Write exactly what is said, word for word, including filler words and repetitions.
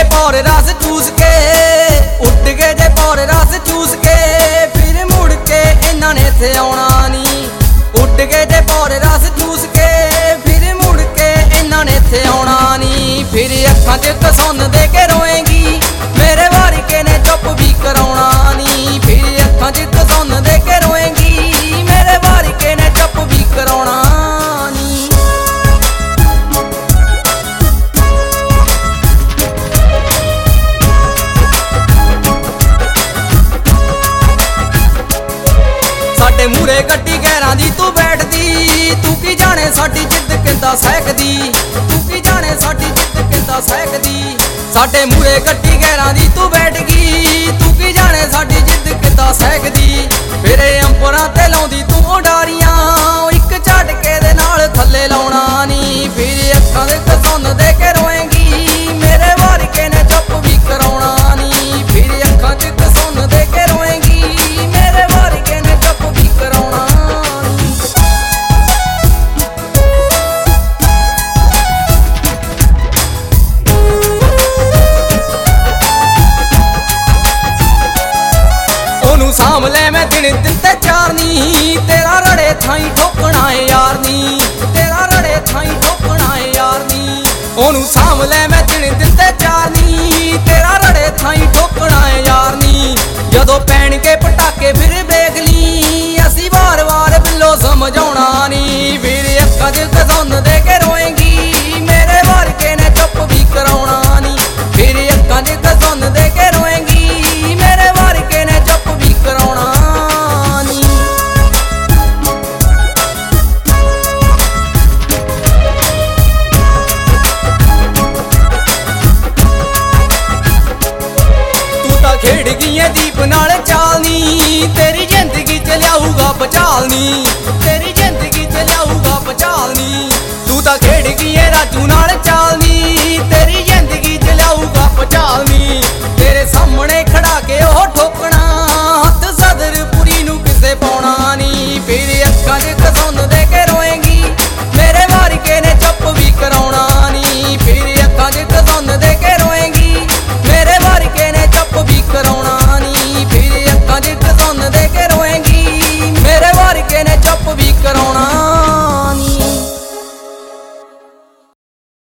पौर रस चूस के, उठ गए जे पौर रस चूस के, फिर मुड़ के इन्हां ने इत्थे आउणा नी। उठ गए जे पौर रस चूस के, फिर मुड़ के इन्हां ने इत्थे आउणा नी। फिर अखां च कसुन दे के रोएंगी, मेरे वारिके ने चुप भी कराउणा नी। फिर अखां च कसुन दे के रोएंगी, मेरे वारिके ने चुप भी कराउणा नी। साडे मूरे गड्डी गैरां दी तू बैठदी, तू की जाने साडी जिद्द किंदा सहकदी, तू की जाने साडी जिद्द किंदा सहकदी। साडे मूरे गड्डी गैरां दी तू बैठ गई, तू की जाने साडी जिद्द किंदा सहकदी। फिर अंबरां ते लाउंदी तू उडारियां, इक झटके दे नाल थल्ले लाउणा नी। फिर अखां दे कसुन दे के रोएंगी, मेरे वारिके ने चुप भी कराउणा नी। फिर अखां च कसुन दे के रोएंगी, मेरे वारिके ने चुप भी कराउणा नी। ओनू साम ले मैं दिन दिन ते चार नी, तेरा रड़े थाई ठोकना है यार नी, तेरा रड़े थाई ठोकना है यार नी। ओनू साम ले मैं दिन दिन ते चार नी, तेरा रड़े थाई ठोकना है यार नी। जदों पैण के पटाके फिर बेगली, असी बार बार बिल्लो समझाउणा नी। फिर अखां च कसुन दे के रोएंगी, मेरे वारिके ने चुप भी कराउणा नी। फिर अखां च कसुन दे के रोएंगी, मेरे वारिके ने चुप भी कराउणा नी। तू तां खेड गई है दीप नाल चालनी, तेरी जिंदगी च लियाऊगा भचालनी, तेरी जिंदगी च लियाऊगा भचालनी। तू तां खेड गई है राजू नाल चालनी,